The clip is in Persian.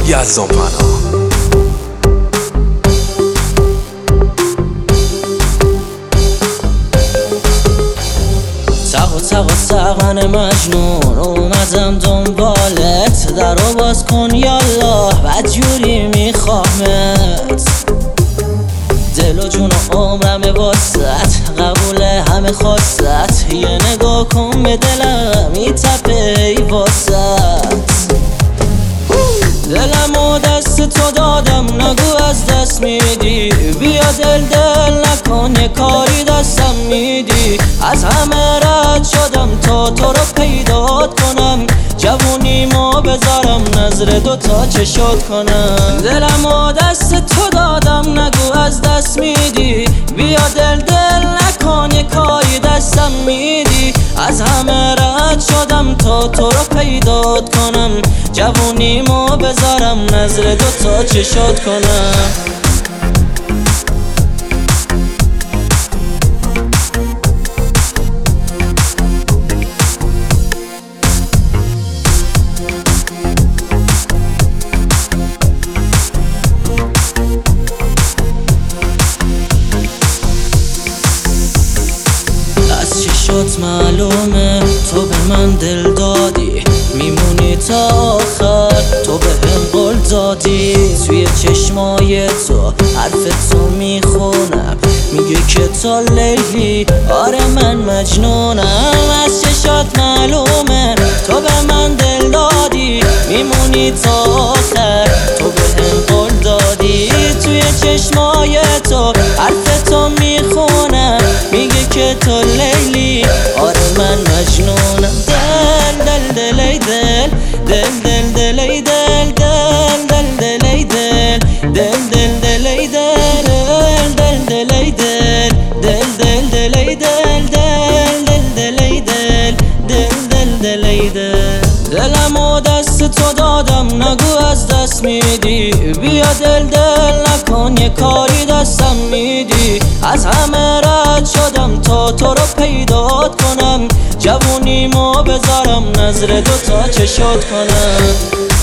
یزدان پناه. سق من مجنون اومدم دنبالت، درو باز کن یالله بدجوری میخوامت. دل و جون و عمرم واسط، قبول همه خواست. یه نگاه کن به دلم میتپه ای واسط. دلم و دست تو دادم نگو از دست میدی. بیا دل نکن یه کاری دستم میدی. از همه رد شدم تا تو رو پیدات کنم. جوونیمو بذارم نظر دوتا چشات کنم. دلم و دست تو دادم نگو از دست میدی. بیا دل نکن یه کاری دستم میدی. از همه رد شدم تا تو رو پیدات کنم. جوونیمو بذارم نظر دوتا چشات کنم. چشات معلومه تو به من دل دادی. میمونی تا آخر تو به هم قول دادی. توی چشمای تو حرف تو میخونم. میگه که تو لیلی آره من مجنونم. از چشات معلومه تو به من دل دادی. میمونی تا آخر تو به هم قول دادی. توی چشمای تو حرف تو میخونم. میگه که تو لیلی آره من مجنونم. دل دل دل ای دل دل دل دل ای دل دل دل دل ای دل دل دل دل ای دل دل دل ای دل دل دل دل ای دل دل دل دل ای دل دل دل دل ای دل. دلم و دست تو دادم نگو از دست میدی. بیا دل نکن یه کاری دستم میدی. از همه رد شدم تا تو رو پیدات کنم. جوونیمو بذارم نظر دوتا چشات کنم.